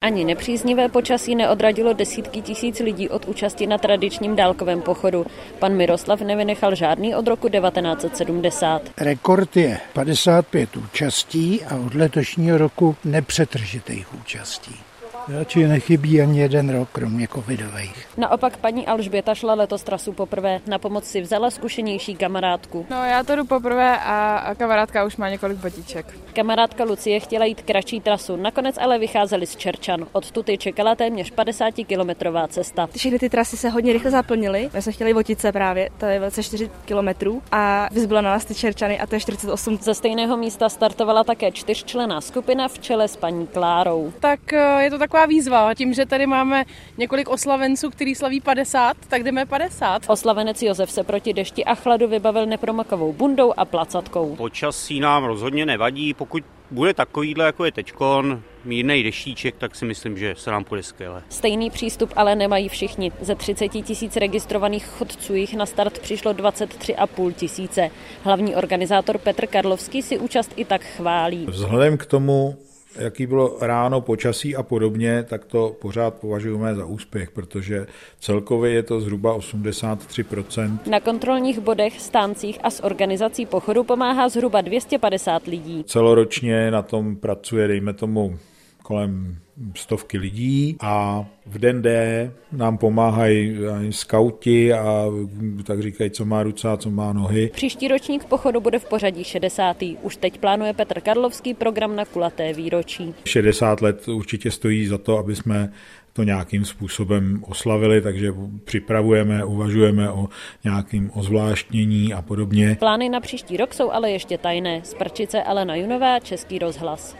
Ani nepříznivé počasí neodradilo desítky tisíc lidí od účasti na tradičním dálkovém pochodu. Pan Miroslav nevynechal žádný od roku 1970. Rekord je 55 účastí a od letošního roku nepřetržitých účastí. Radši nechybí ani jeden rok, kromě covidových. Naopak paní Alžběta šla letos trasu poprvé. Na pomoc si vzala zkušenější kamarádku. No, já to jdu poprvé a kamarádka už má několik botíček. Kamarádka Lucie chtěla jít kratší trasu, nakonec ale vycházeli z Čerčan. Odtud je čekala téměř 50-kilometrová cesta. Všechny ty trasy se hodně rychle zaplnily. My jsme chtěli Votice právě, to je 24 kilometrů a vyzbylo na nás ty Čerčany a to je 48. Ze stejného místa startovala také 4členná skupina v čele s paní Klárou. Tak je to taková výzva. Tím, že tady máme několik oslavenců, který slaví 50, tak jdeme 50. Oslavenec Josef se proti dešti a chladu vybavil nepromokavou bundou a placatkou. Počasí nám rozhodně nevadí, pokud bude takovýhle, jako je teďkon, mírnej deštíček, tak si myslím, že se nám půjde skvěle. Stejný přístup ale nemají všichni. Ze 30 000 registrovaných chodců jich na start přišlo 23,5 tisíce. Hlavní organizátor Petr Karlovský si účast i tak chválí. Vzhledem k tomu, jaký bylo ráno, počasí a podobně, tak to pořád považujeme za úspěch, protože celkově je to zhruba 83%. Na kontrolních bodech, stáncích a s organizací pochodu pomáhá zhruba 250 lidí. Celoročně na tom pracuje, dejme tomu, kolem 100 lidí a v den D nám pomáhají skauti a tak říkají, co má ruce a co má nohy. Příští ročník pochodu bude v pořadí 60. Už teď plánuje Petr Karlovský program na kulaté výročí. 60 let určitě stojí za to, aby jsme to nějakým způsobem oslavili, takže připravujeme, uvažujeme o nějakým ozvláštnění a podobně. Plány na příští rok jsou ale ještě tajné. Z Prčice Alena Junová, Český rozhlas.